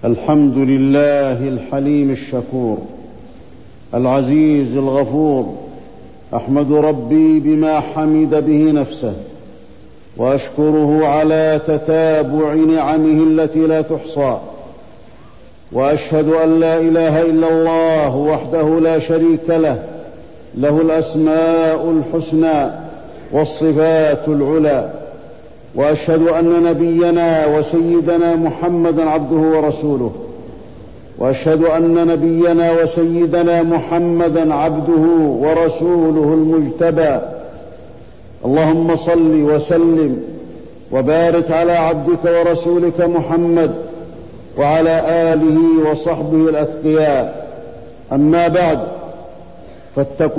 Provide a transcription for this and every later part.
الحمد لله الحليم الشكور العزيز الغفور. أحمد ربي بما حمد به نفسه، وأشكره على تتابع نعمه التي لا تحصى، وأشهد أن لا إله إلا الله وحده لا شريك له، له الأسماء الحسنى والصفات العلى. وأشهد أن نبينا وسيدنا محمدا عبده ورسوله، وأشهد أن نبينا وسيدنا محمدا عبده ورسوله المجتبى. اللهم صل وسلم وبارك على عبدك ورسولك محمد وعلى آله وصحبه الأتقياء. أما بعد، فاتقوا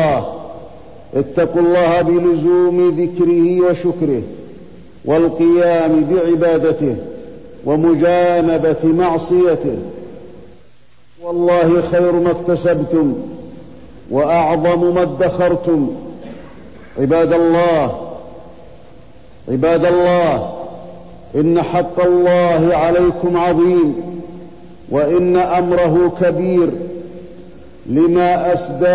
الله بلزوم ذكره وشكره، والقيام بعبادته، ومجانبة معصيته. والله خير ما اكتسبتم وأعظم ما ادخرتم. عباد الله، إن حق الله عليكم عظيم، وإن أمره كبير، لما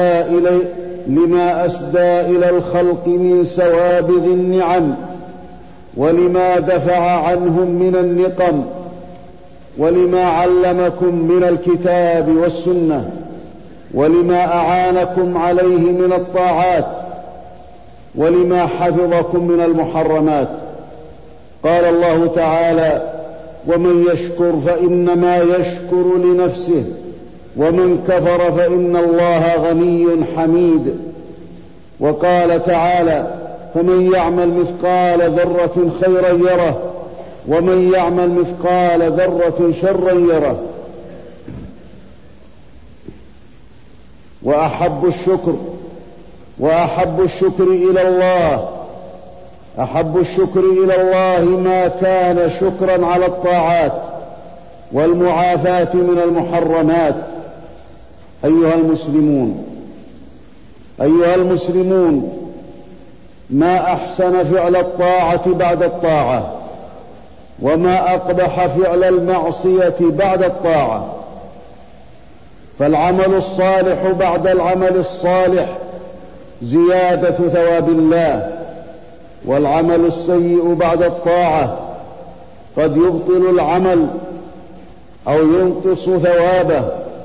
أسدى إلى الخلق من سوابغ النعم، ولما دفع عنهم من النقم، ولما علمكم من الكتاب والسنة، ولما أعانكم عليه من الطاعات، ولما حفظكم من المحرمات. قال الله تعالى: ومن يشكر فإنما يشكر لنفسه، ومن كفر فإن الله غني حميد. وقال تعالى: فمن يعمل مثقال ذرة خيرا يره، ومن يعمل مثقال ذرة شرا يره. وأحب الشكر إلى الله ما كان شكرا على الطاعات والمعافاة من المحرمات. أيها المسلمون، ما أحسن فعل الطاعة بعد الطاعة، وما أقبح فعل المعصية بعد الطاعة. فالعمل الصالح بعد العمل الصالح زيادة ثواب الله، والعمل السيء بعد الطاعة قد يبطل العمل أو ينقص ثوابه.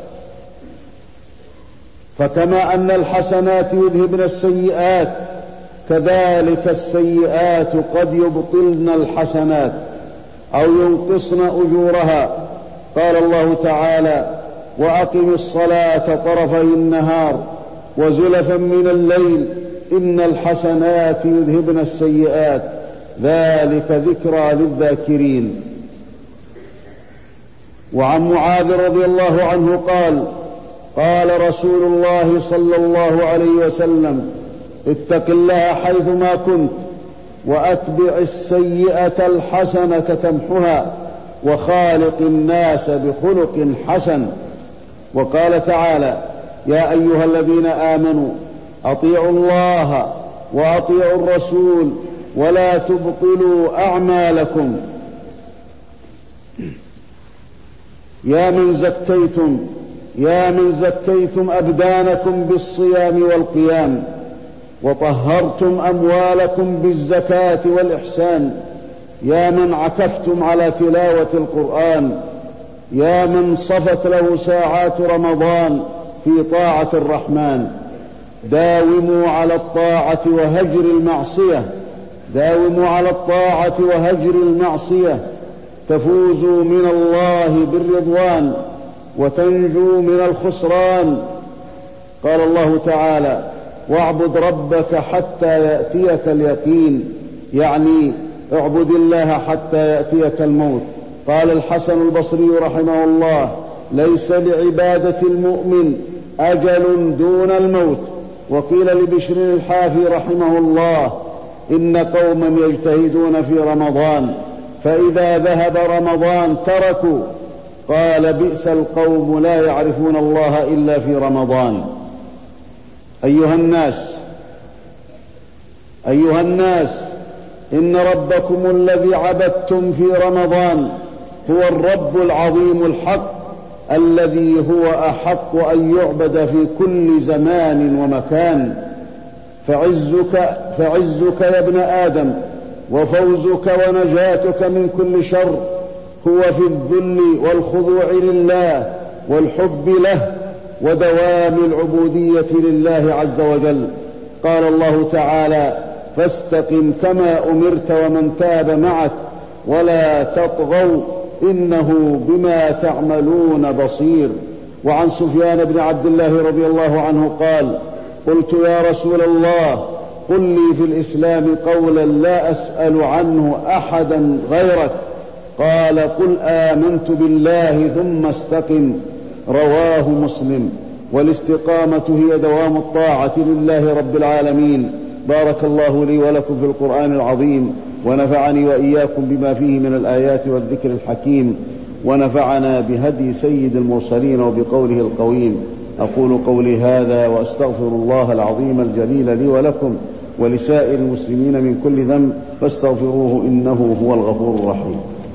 فكما أن الحسنات يذهبن السيئات، كذلك السيئات قد يبطلن الحسنات أو ينقصن أجورها. قال الله تعالى: وأقم الصلاة طرفي النهار وزلفا من الليل إن الحسنات يذهبن السيئات ذلك ذكرى للذاكرين. وعن معاذ رضي الله عنه قال: قال رسول الله صلى الله عليه وسلم: اتق الله حيثما كنت، وأتبع السيئة الحسنة تمحها، وخالق الناس بخلق حسن. وقال تعالى: يا أيها الذين آمنوا أطيعوا الله وأطيعوا الرسول ولا تبطلوا أعمالكم. يا من زكيتم أبدانكم بالصيام والقيام، وطهرتم أموالكم بالزكاة والإحسان. يا من عكفتم على تلاوة القرآن، يا من صفت له ساعات رمضان في طاعة الرحمن. داوموا على الطاعة وهجر المعصية، تفوزوا من الله بالرضوان وتنجوا من الخسران. قال الله تعالى: واعبد ربك حتى يأتيك اليقين، يعني اعبد الله حتى يأتيك الموت. قال الحسن البصري رحمه الله: ليس لعبادة المؤمن أجل دون الموت. وقيل لبشر الحافي رحمه الله: إن قوما يجتهدون في رمضان فإذا ذهب رمضان تركوا. قال: بئس القوم لا يعرفون الله إلا في رمضان. أيها الناس، إن ربكم الذي عبدتم في رمضان هو الرب العظيم الحق الذي هو أحق أن يعبد في كل زمان ومكان. فعزك يا ابن آدم وفوزك ونجاتك من كل شر هو في الذل والخضوع لله والحب له ودوام العبودية لله عز وجل. قال الله تعالى: فاستقم كما أمرت ومن تاب معك ولا تطغوا إنه بما تعملون بصير. وعن سفيان بن عبد الله رضي الله عنه قال: قلت يا رسول الله قل لي في الإسلام قولا لا أسأل عنه أحدا غيرك. قال: قل آمنت بالله ثم استقم. رواه مسلم. والاستقامة هي دوام الطاعة لله رب العالمين. بارك الله لي ولكم في القرآن العظيم، ونفعني وإياكم بما فيه من الآيات والذكر الحكيم، ونفعنا بهدي سيد المرسلين وبقوله القويم. أقول قولي هذا وأستغفر الله العظيم الجليل لي ولكم ولسائر المسلمين من كل ذنب فاستغفروه إنه هو الغفور الرحيم.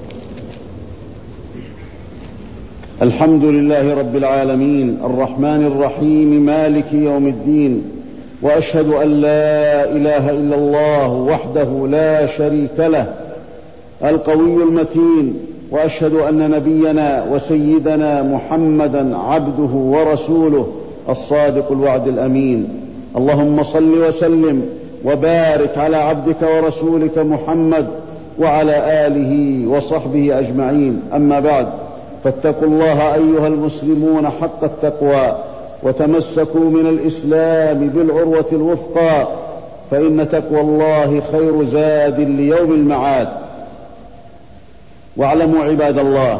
الحمد لله رب العالمين الرحمن الرحيم مالك يوم الدين، وأشهد أن لا إله إلا الله وحده لا شريك له القوي المتين، وأشهد أن نبينا وسيدنا محمدا عبده ورسوله الصادق الوعد الأمين. اللهم صل وسلم وبارك على عبدك ورسولك محمد وعلى آله وصحبه أجمعين. أما بعد، فاتقوا الله أيها المسلمون حق التقوى، وتمسكوا من الإسلام بالعروة الوثقى، فإن تقوى الله خير زاد ليوم المعاد. واعلموا عباد الله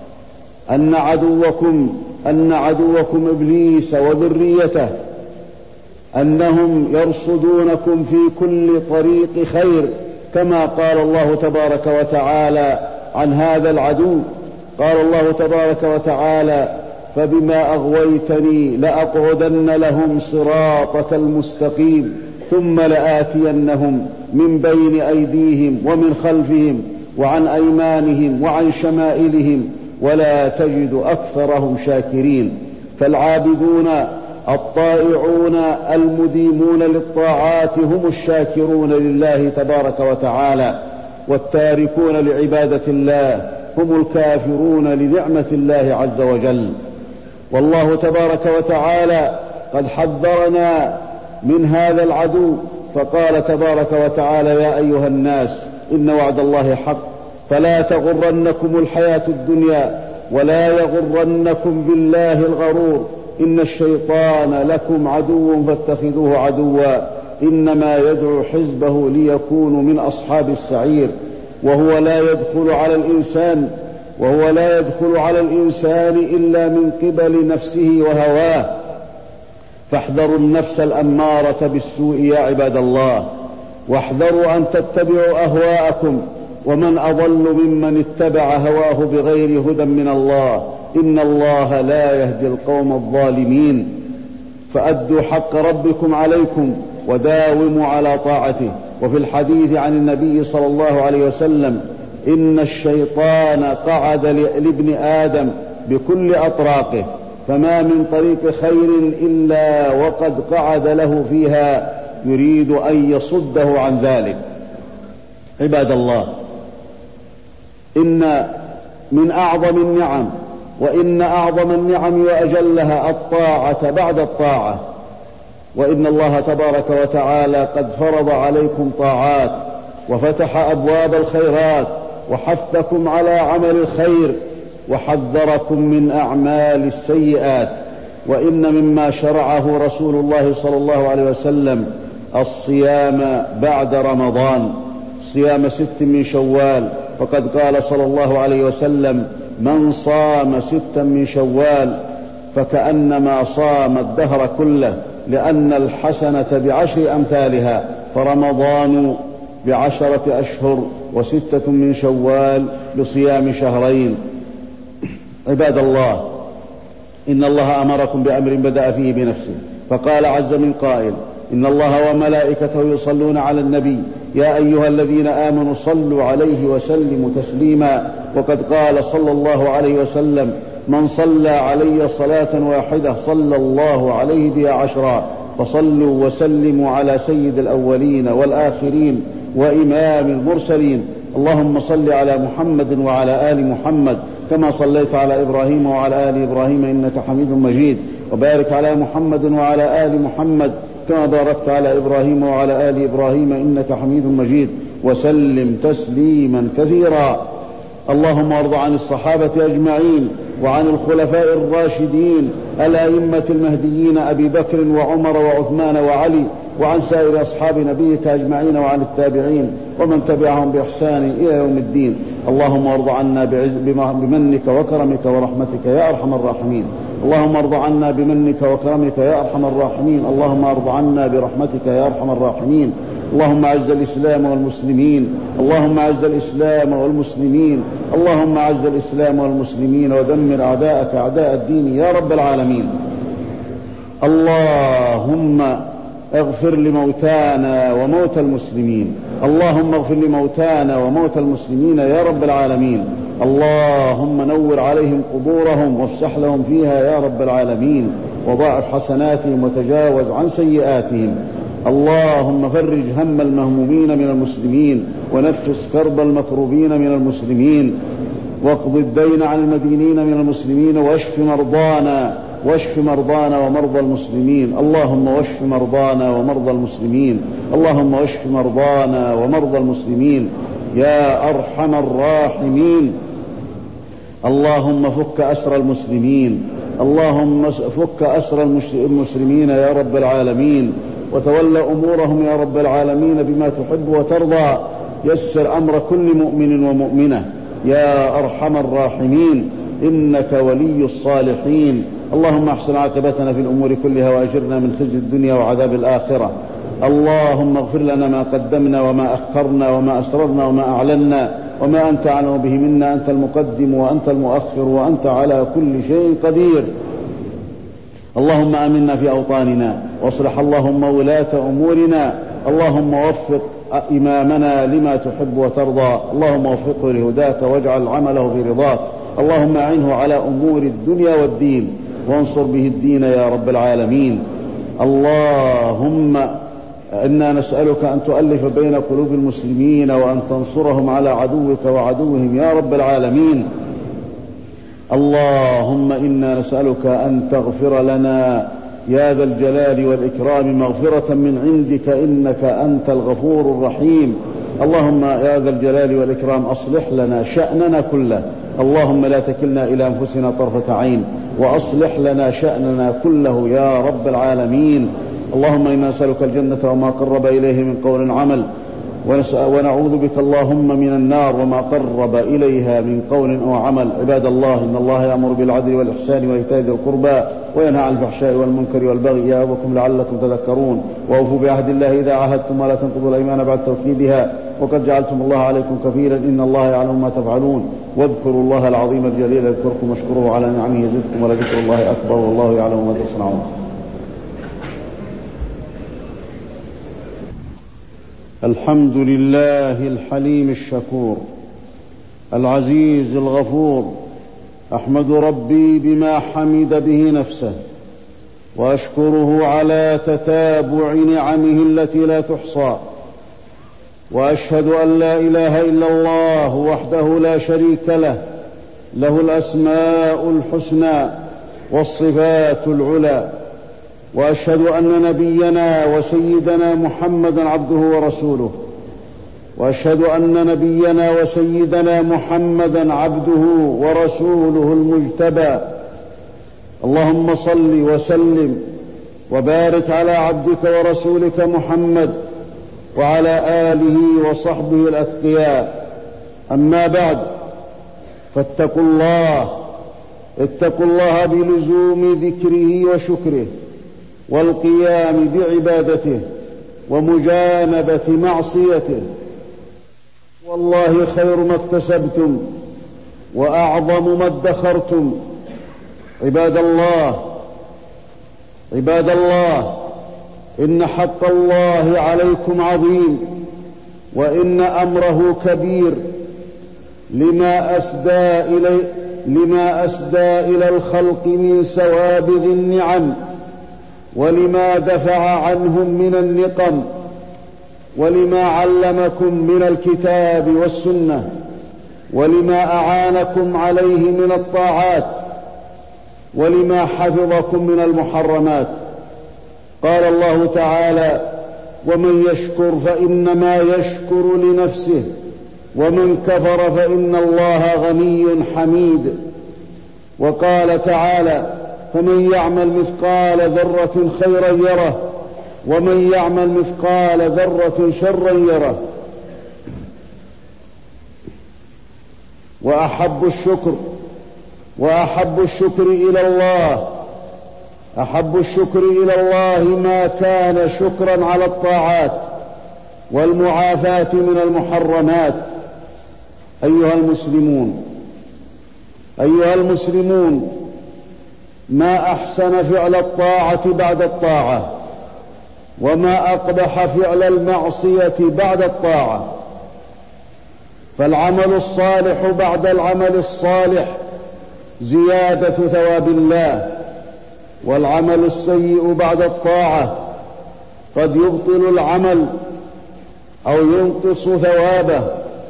أن عدوكم إبليس وذريته أنهم يرصدونكم في كل طريق خير، كما قال الله تبارك وتعالى عن هذا العدو. قال الله تبارك وتعالى: فبما أغويتني لأقعدن لهم صراطك المستقيم ثم لآتينهم من بين أيديهم ومن خلفهم وعن أيمانهم وعن شمائلهم ولا تجد أكثرهم شاكرين. فالعابدون الطائعون المديمون للطاعات هم الشاكرون لله تبارك وتعالى، والتاركون لعبادة الله هم الكافرون لنعمة الله عز وجل. والله تبارك وتعالى قد حذرنا من هذا العدو، فقال تبارك وتعالى: يا أيها الناس إن وعد الله حق فلا تغرنكم الحياة الدنيا ولا يغرنكم بالله الغرور، إن الشيطان لكم عدو فاتخذوه عدوا إنما يدعو حزبه ليكونوا من أصحاب السعير. وهو لا يدخل على الإنسان إلا من قبل نفسه وهواه، فاحذروا النفس الأمارة بالسوء يا عباد الله، واحذروا أن تتبعوا أهواءكم، ومن أضل ممن اتبع هواه بغير هدى من الله، إن الله لا يهدي القوم الظالمين. فأدوا حق ربكم عليكم وداوموا على طاعته. وفي الحديث عن النبي صلى الله عليه وسلم: إن الشيطان قعد لابن آدم بكل أطراقه، فما من طريق خير إلا وقد قعد له فيها يريد أن يصده عن ذلك. عباد الله، إن من أعظم النعم وإن أعظم النعم وأجلها الطاعة بعد الطاعة، وإن الله تبارك وتعالى قد فرض عليكم طاعات وفتح أبواب الخيرات وحثكم على عمل الخير وحذركم من أعمال السيئات. وإن مما شرعه رسول الله صلى الله عليه وسلم الصيام بعد رمضان، صيام 6 من شوال، فقد قال صلى الله عليه وسلم: من صام 6 من شوال فكأنما صام الدهر كله، لأن الحسنة ب10 أمثالها، فرمضان ب10 أشهر، و6 من شوال بصيام شهرين. عباد الله، إن الله أمركم بأمر بدأ فيه بنفسه، فقال عز من قائل: إن الله وملائكته يصلون على النبي يا أيها الذين آمنوا صلوا عليه وسلموا تسليما. وقد قال صلى الله عليه وسلم: من صلى علي صلاة واحدة صلى الله عليه بها 10. فصلوا وسلموا على سيد الأولين والآخرين وإمام المرسلين. اللهم صل على محمد وعلى آل محمد كما صليت على إبراهيم وعلى آل إبراهيم إنك حميد مجيد، وبارك على محمد وعلى آل محمد كما باركت على إبراهيم وعلى آل إبراهيم إنك حميد مجيد، وسلم تسليما كثيرا. اللهم ارض عن الصحابة أجمعين وعن الخلفاء الراشدين الأئمة المهديين أبي بكر وعمر وعثمان وعلي، وعن سائر أصحاب نبيك أجمعين، وعن التابعين ومن تبعهم بإحسان إلى يوم الدين. اللهم ارض عنا بمنك وكرمك ورحمتك يا أرحم الراحمين. اللهم ارض عنا بمنك وكرمك يا أرحم الراحمين. اللهم ارض عنا برحمتك يا أرحم الراحمين. اللهم أعز الإسلام والمسلمين. اللهم أعز الإسلام والمسلمين. اللهم أعز الإسلام والمسلمين ودمر أعداءك أعداء الدين يا رب العالمين. اللهم اغفر لموتانا وموتى المسلمين. اللهم اغفر لموتانا وموتى المسلمين يا رب العالمين. اللهم نور عليهم قبورهم وافسح لهم فيها يا رب العالمين، وضاعف حسناتهم وتجاوز عن سيئاتهم. اللهم فرج هم المهمومين من المسلمين، ونفس كرب المكروبين من المسلمين، واقض الدين عن المدينين من المسلمين، واشف مرضانا ومرضى المسلمين. اللهم واشف مرضانا ومرضى المسلمين. اللهم واشف مرضانا ومرضى المسلمين يا أرحم الراحمين. اللهم فك أسر المسلمين. اللهم فك أسر المسلمين يا رب العالمين، وتولى أمورهم يا رب العالمين بما تحب وترضى. يسر أمر كل مؤمن ومؤمنة يا أرحم الراحمين، إنك ولي الصالحين. اللهم احسن عاقبتنا في الأمور كلها، وأجرنا من خزي الدنيا وعذاب الآخرة. اللهم اغفر لنا ما قدمنا وما أخرنا وما أسررنا وما أعلنا وما أنت أعلم به منا. أنت المقدم وأنت المؤخر وأنت على كل شيء قدير. اللهم آمنا في أوطاننا، واصلح اللهم ولاة أمورنا. اللهم وفق إمامنا لما تحب وترضى. اللهم وفقه لهداك واجعل عمله في رضاك. اللهم أعنه على أمور الدنيا والدين، وانصر به الدين يا رب العالمين. اللهم إنا نسألك أن تؤلف بين قلوب المسلمين، وأن تنصرهم على عدوك وعدوهم يا رب العالمين. اللهم إنا نسألك أن تغفر لنا يا ذا الجلال والإكرام مغفرة من عندك، إنك أنت الغفور الرحيم. اللهم يا ذا الجلال والإكرام أصلح لنا شأننا كله. اللهم لا تكلنا إلى أنفسنا طرفة عين، وأصلح لنا شأننا كله يا رب العالمين. اللهم إنا نسألك الجنة وما قرب إليه من قول عمل، ونعوذ بك اللهم من النار وما قرب إليها من قول أو عمل. عباد الله، إن الله يأمر بالعدل والإحسان وإيتاء ذي القربى، وينهى عن الفحشاء والمنكر والبغي يعظكم لعلكم تذكرون. وأوفوا بعهد الله إذا عاهدتم، ولا تنقضوا الأيمان بعد توكيدها، وقد جعلتم الله عليكم كفيلا، إن الله يعلم ما تفعلون. واذكروا الله العظيم الجليل يذكركم، واشكروه على نعمه يزدكم، ولذكر الله أكبر، والله يعلم ما تصنعون. الحمد لله الحليم الشكور العزيز الغفور. أحمد ربي بما حمد به نفسه، وأشكره على تتابع نعمه التي لا تحصى، وأشهد أن لا إله إلا الله وحده لا شريك له، له الأسماء الحسنى والصفات العلى. وأشهد أن نبينا وسيدنا محمدا عبده ورسوله، وأشهد أن نبينا وسيدنا محمدا عبده ورسوله المجتبى. اللهم صل وسلم وبارك على عبدك ورسولك محمد وعلى آله وصحبه الأتقياء. أما بعد، فاتقوا الله بلزوم ذكره وشكره، والقيام بعبادته، ومجانبة معصيته. والله خير ما اكتسبتم، وأعظم ما ادخرتم. عباد الله، إن حق الله عليكم عظيم، وإن أمره كبير لما أسدى إلى الخلق من سوابغ النعم، ولما دفع عنهم من النقم، ولما علمكم من الكتاب والسنة، ولما أعانكم عليه من الطاعات، ولما حفظكم من المحرمات. قال الله تعالى: ومن يشكر فإنما يشكر لنفسه، ومن كفر فإن الله غني حميد. وقال تعالى: فمن يعمل مثقال ذرة خيرا يره، ومن يعمل مثقال ذرة شرا يره. وأحب الشكر إلى الله ما كان شكرا على الطاعات والمعافاة من المحرمات. أيها المسلمون، ما أحسن فعل الطاعة بعد الطاعة، وما أقبح فعل المعصية بعد الطاعة. فالعمل الصالح بعد العمل الصالح زيادة ثواب الله، والعمل السيء بعد الطاعة قد يبطل العمل أو ينقص ثوابه.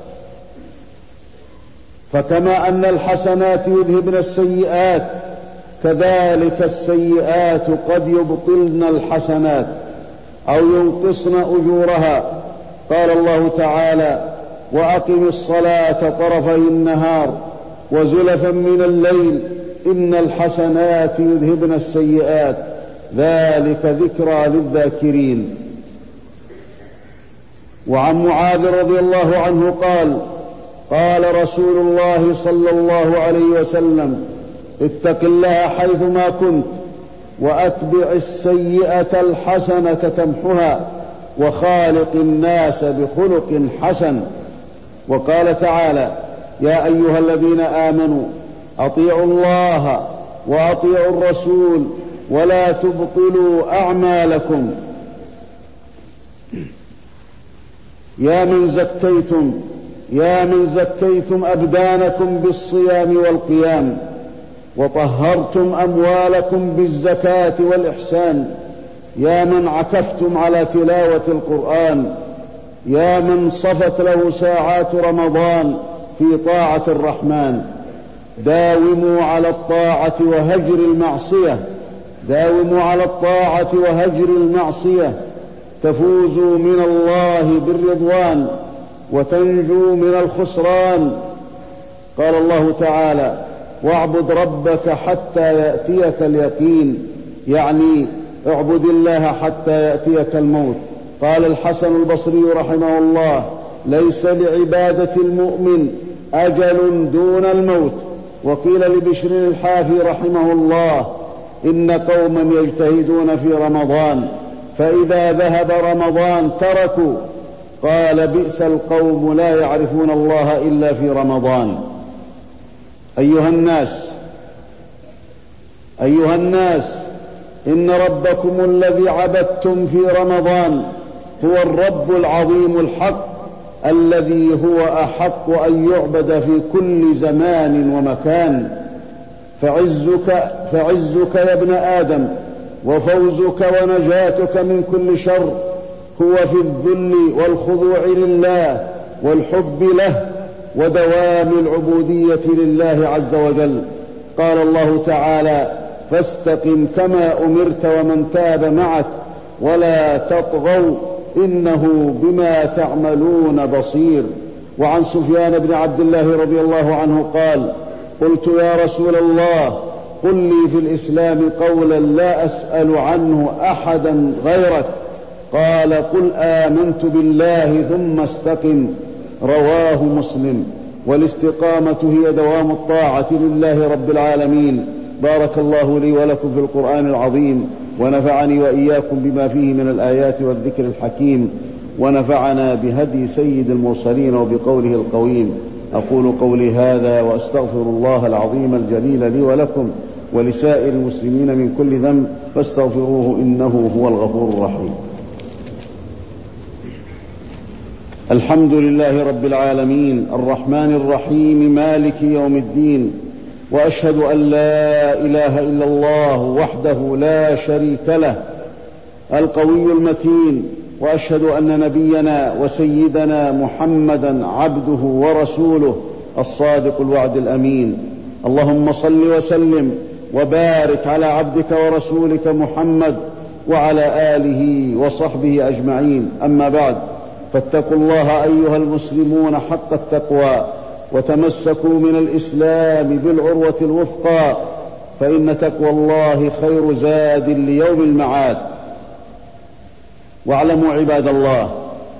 فكما أن الحسنات يذهبن السيئات، كذلك السيئات قد يبطلن الحسنات أو ينقصن أجورها. قال الله تعالى: وأقم الصلاة طرفي النهار وزلفا من الليل إن الحسنات يذهبن السيئات ذلك ذكرى للذاكرين. وعن معاذ رضي الله عنه قال: قال رسول الله صلى الله عليه وسلم: اتق الله حيثما كنت، وأتبع السيئة الحسنة تمحها، وخالق الناس بخلق حسن. وقال تعالى: يا أيها الذين آمنوا أطيعوا الله وأطيعوا الرسول ولا تبطلوا أعمالكم. يا من زكيتم أبدانكم بالصيام والقيام، وطهرتم أموالكم بالزكاة والإحسان. يا من عكفتم على تلاوة القرآن، يا من صفت له ساعات رمضان في طاعة الرحمن. داوموا على الطاعة وهجر المعصية تفوزوا من الله بالرضوان وتنجوا من الخسران. قال الله تعالى: واعبد ربك حتى يأتيك اليقين، يعني اعبد الله حتى يأتيك الموت. قال الحسن البصري رحمه الله: ليس لعبادة المؤمن أجل دون الموت. وقيل لبشر الحافي رحمه الله: إن قوما يجتهدون في رمضان فإذا ذهب رمضان تركوا. قال: بئس القوم لا يعرفون الله إلا في رمضان. أيها الناس، إن ربكم الذي عبدتم في رمضان هو الرب العظيم الحق، الذي هو أحق أن يعبد في كل زمان ومكان. فعزك يا ابن آدم، وفوزك ونجاتك من كل شر هو في الذل والخضوع لله والحب له ودوام العبودية لله عز وجل. قال الله تعالى: فاستقم كما أمرت ومن تاب معك ولا تطغوا إنه بما تعملون بصير. وعن سفيان بن عبد الله رضي الله عنه قال: قلت يا رسول الله قل لي في الإسلام قولا لا أسأل عنه أحدا غيرك. قال: قل آمنت بالله ثم استقم. رواه مسلم. والاستقامة هي دوام الطاعة لله رب العالمين. بارك الله لي ولكم في القرآن العظيم، ونفعني وإياكم بما فيه من الآيات والذكر الحكيم، ونفعنا بهدي سيد المرسلين وبقوله القويم. أقول قولي هذا وأستغفر الله العظيم الجليل لي ولكم ولسائر المسلمين من كل ذنب فاستغفروه إنه هو الغفور الرحيم. الحمد لله رب العالمين الرحمن الرحيم مالك يوم الدين، وأشهد أن لا إله إلا الله وحده لا شريك له القوي المتين، وأشهد أن نبينا وسيدنا محمدا عبده ورسوله الصادق الوعد الأمين. اللهم صل وسلم وبارك على عبدك ورسولك محمد وعلى آله وصحبه أجمعين. أما بعد، فاتقوا الله أيها المسلمون حق التقوى، وتمسكوا من الإسلام بالعروة الوثقى، فإن تقوى الله خير زاد ليوم المعاد. واعلموا عباد الله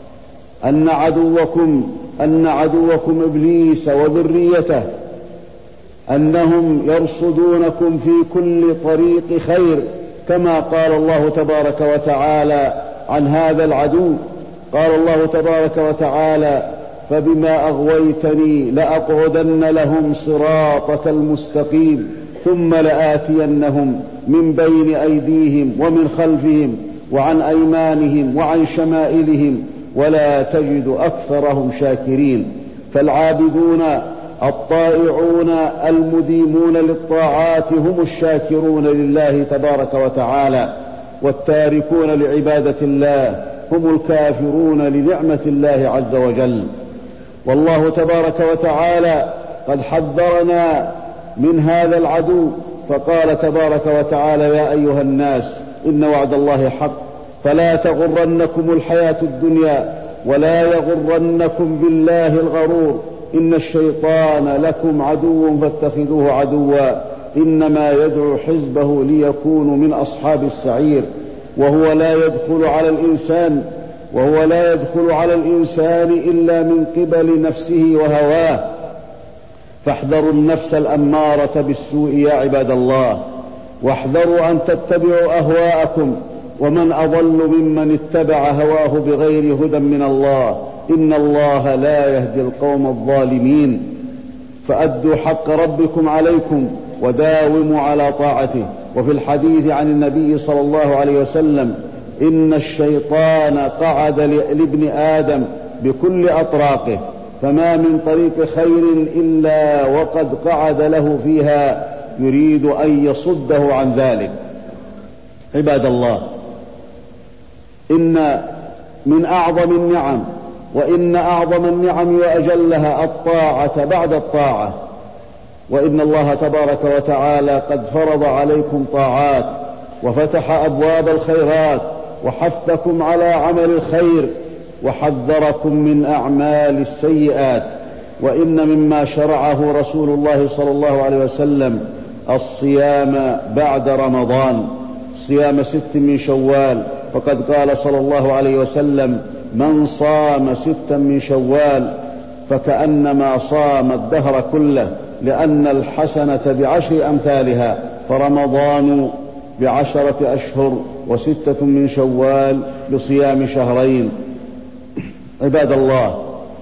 أن عدوكم إبليس وذريته أنهم يرصدونكم في كل طريق خير، كما قال الله تبارك وتعالى عن هذا العدو. قال الله تبارك وتعالى: فبما أغويتني لأقعدن لهم صراطك المستقيم ثم لآتينهم من بين أيديهم ومن خلفهم وعن أيمانهم وعن شمائلهم ولا تجد أكثرهم شاكرين. فالعابدون الطائعون المديمون للطاعات هم الشاكرون لله تبارك وتعالى، والتاركون لعبادة الله هم الكافرون لنعمة الله عز وجل. والله تبارك وتعالى قد حذرنا من هذا العدو، فقال تبارك وتعالى: يا أيها الناس إن وعد الله حق فلا تغرنكم الحياة الدنيا ولا يغرنكم بالله الغرور، إن الشيطان لكم عدو فاتخذوه عدوا إنما يدعو حزبه ليكونوا من أصحاب السعير. وهو لا يدخل على الإنسان إلا من قبل نفسه وهواه، فاحذروا النفس الأمارة بالسوء يا عباد الله، واحذروا أن تتبعوا أهواءكم، ومن أضل ممن اتبع هواه بغير هدى من الله، إن الله لا يهدي القوم الظالمين. فأدوا حق ربكم عليكم وداوموا على طاعته. وفي الحديث عن النبي صلى الله عليه وسلم: إن الشيطان قعد لابن آدم بكل أطراقه، فما من طريق خير إلا وقد قعد له فيها يريد أن يصده عن ذلك. عباد الله، إن من أعظم النعم وإن أعظم النعم وأجلها الطاعة بعد الطاعة، وإن الله تبارك وتعالى قد فرض عليكم طاعات وفتح أبواب الخيرات وحثكم على عمل الخير وحذركم من أعمال السيئات. وإن مما شرعه رسول الله صلى الله عليه وسلم الصيام بعد رمضان، صيام 6 من شوال، فقد قال صلى الله عليه وسلم: من صام 6 من شوال فكأنما صام الدهر كله، لأن الحسنة ب10 أمثالها، فرمضان ب10 أشهر، و6 من شوال بصيام شهرين. عباد الله،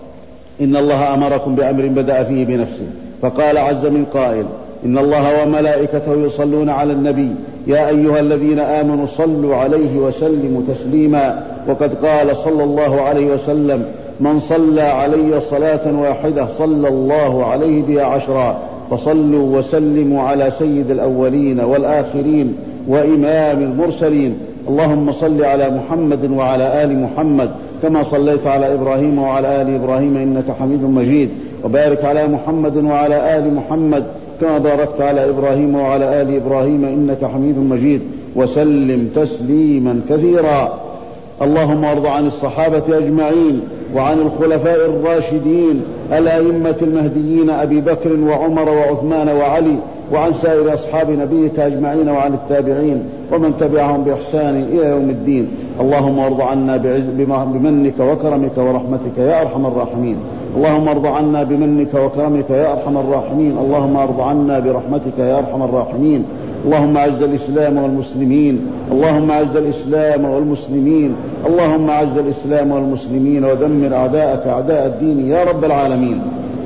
إن الله أمركم بأمر بدأ فيه بنفسه، فقال عز من قائل: إن الله وملائكته يصلون على النبي يا أيها الذين آمنوا صلوا عليه وسلموا تسليما. وقد قال صلى الله عليه وسلم: من صلى علي صلاة واحدة صلى الله عليه بها 10. فصلوا وسلموا على سيد الأولين والآخرين وإمام المرسلين. اللهم صل على محمد وعلى آل محمد كما صليت على إبراهيم وعلى آل إبراهيم إنك حميد مجيد، وبارك على محمد وعلى آل محمد كما باركت على إبراهيم وعلى آل إبراهيم إنك حميد مجيد، وسلم تسليما كثيرا. اللهم وارض عن الصحابة أجمعين وعن الخلفاء الراشدين الأئمة المهديين أبي بكر وعمر وعثمان وعلي، وعن سائر أصحاب نبيك أجمعين، وعن التابعين ومن تبعهم بإحسان إلى يوم الدين. اللهم وارض عنا بمنك وكرمك ورحمتك يا أرحم الراحمين. اللهم ارض عنا بمنك وكرمك يا أرحم الراحمين. اللهم ارض عنا برحمتك يا أرحم الراحمين. اللهم أعز الإسلام والمسلمين، اللهم أعز الإسلام والمسلمين، اللهم أعز الإسلام والمسلمين، ودمر أعداءك أعداء الدين يا رب العالمين.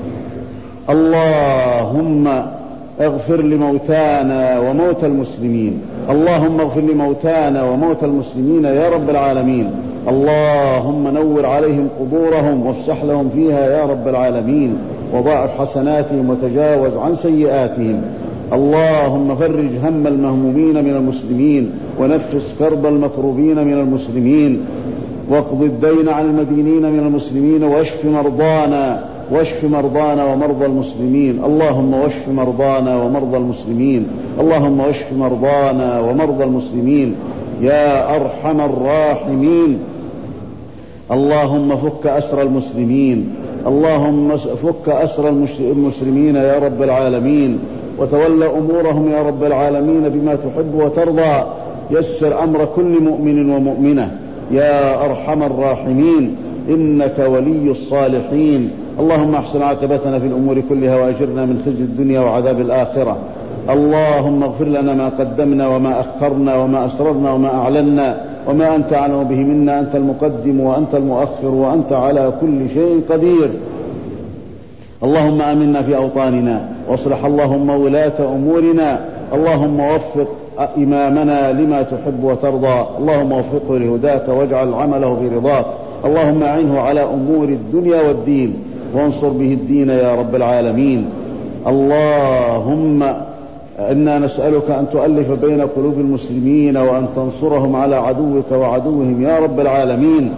اللهم اغفر لموتانا وموتى المسلمين، اللهم اغفر لموتانا وموتى المسلمين يا رب العالمين. اللهم نور عليهم قبورهم وافسح لهم فيها يا رب العالمين، وضاعف حسناتهم وتجاوز عن سيئاتهم. اللهم فرج هم المهمومين من المسلمين، ونفس كرب المكروبين من المسلمين، واقض الدين عن المدينين من المسلمين، واشف مرضانا ومرضى المسلمين. اللهم واشف مرضانا ومرضى المسلمين، اللهم واشف مرضانا ومرضى المسلمين يا أرحم الراحمين. اللهم فك أسر المسلمين، اللهم فك أسر المسلمين يا رب العالمين، وتولى أمورهم يا رب العالمين بما تحب وترضى. يسر أمر كل مؤمن ومؤمنة يا أرحم الراحمين، إنك ولي الصالحين. اللهم احسن عاقبتنا في الأمور كلها، وأجرنا من خزي الدنيا وعذاب الآخرة. اللهم اغفر لنا ما قدمنا وما أخرنا وما أسررنا وما أعلنا وما أنت أعلم به منا، أنت المقدم وأنت المؤخر وأنت على كل شيء قدير. اللهم آمنا في أوطاننا، واصلح اللهم ولاة أمورنا. اللهم وفق إمامنا لما تحب وترضى، اللهم وفقه لهداك واجعل عمله في رضاك. اللهم أعنه على أمور الدنيا والدين، وانصر به الدين يا رب العالمين. اللهم إنا نسألك أن تؤلف بين قلوب المسلمين، وأن تنصرهم على عدوك وعدوهم يا رب العالمين.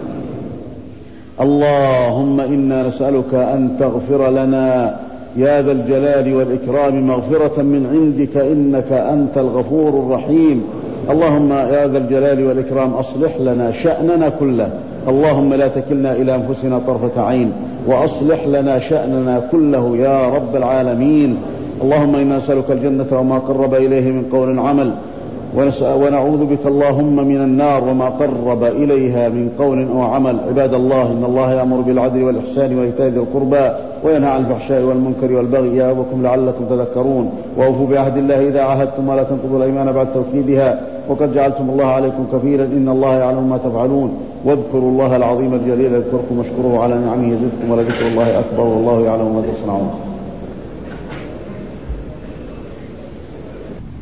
اللهم إنا نسألك أن تغفر لنا يا ذا الجلال والإكرام مغفرة من عندك، إنك أنت الغفور الرحيم. اللهم يا ذا الجلال والإكرام أصلح لنا شأننا كله، اللهم لا تكلنا إلى أنفسنا طرفة عين، وأصلح لنا شأننا كله يا رب العالمين. اللهم إنا نسألك الجنة وما قرب إليه من قول عمل، ونعوذ بك اللهم من النار وما قرب إليها من قول أو عمل. عباد الله، إن الله يأمر بالعدل والإحسان وإيتاء ذي القربى، وينهى عن الفحشاء والمنكر والبغي يعظكم لعلكم تذكرون. وأوفوا بعهد الله إذا عاهدتم، ولا تنقضوا الأيمان بعد توكيدها، وقد جعلتم الله عليكم كفيلا، إن الله يعلم ما تفعلون. واذكروا الله العظيم الجليل يذكركم، واشكروه على نعمه يزدكم، ولذكر الله أكبر، والله يعلم ما تصنعون.